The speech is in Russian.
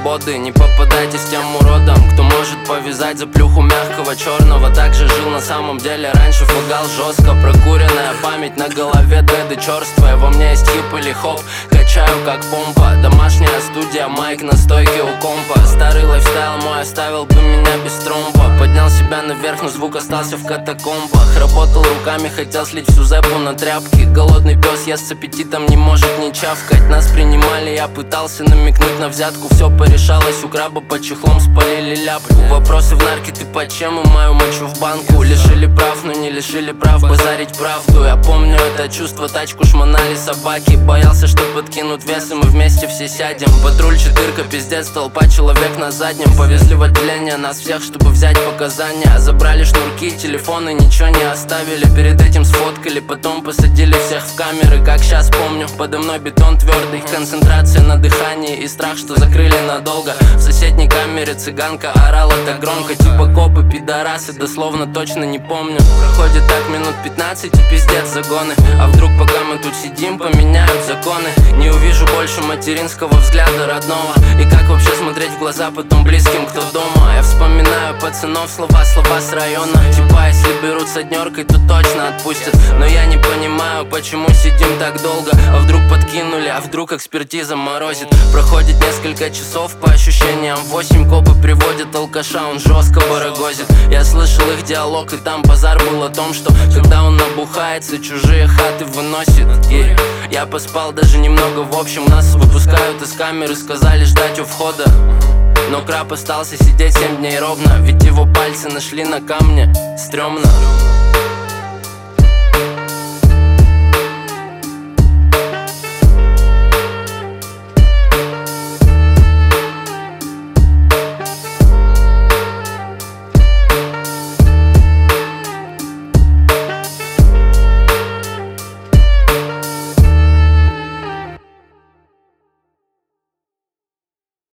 свободы. Не попадайтесь тем уродом, кто может повязать за плюху мягкого черного. Также жил на самом деле, раньше фугал жестко. Прокуренная память на голове, деды черствая. Во мне есть хип или хоп, качаю как помпа. Домашняя студия, майк на стойке у компа. Старый лайфстайл мой оставил бы меня без тромба. Поднял себя наверх, но звук остался в катакомбах. Работал руками, хотел слить всю зэпу на тряпки. Голодный пес ест с аппетитом, не может не чавкать. Нас принимали, я пытался намекнуть на взятку. Все порешалось, у краба под чехлом спалили ляпку. Вопросы в нарке, ты под чем? И мою мочу в банку. Лишили прав, но не лишили прав базарить правду. Я помню это чувство, тачку шмонали собаки. Боялся, что подкинут вес, и мы вместе все сядем. Патруль, четырка, пиздец, толпа, человек на заднем. Повезли в отделение нас всех, чтобы взять показания. Забрали шнурки, телефоны, ничего не оставили. Перед этим сфоткали, потом посадили всех в камеры. Как сейчас помню, подо мной бетон твердый. Концентрация на дыхании и страх, что закрыли надолго. В соседней камере цыганка орала так громко, типа копы, пидорасы, дословно точно не помню. Проходит так минут 15 и пиздец загоны. А вдруг пока мы тут сидим, поменяют законы. Не увижу больше материнского взгляда родного. И как вообще смотреть в глаза потом близким, кто дома? Я вспоминаю пацанов, слова с района. Типа если берут с однеркой, то точно отпустят. Но я не понимаю, почему сидим так долго. А вдруг подкинули, а вдруг экспертиза морозит. Проходит несколько часов, по ощущениям 8. Копы приводят алкаша, он жестко барагозит. Я слышал их диалог, и там базар был о том, что когда он набухается, чужие хаты выносит. Я поспал даже немного, в общем нас выпускают из камеры, сказали ждать у входа. Но краб остался сидеть 7 дней ровно, ведь его пальцы нашли на камне. Стремно.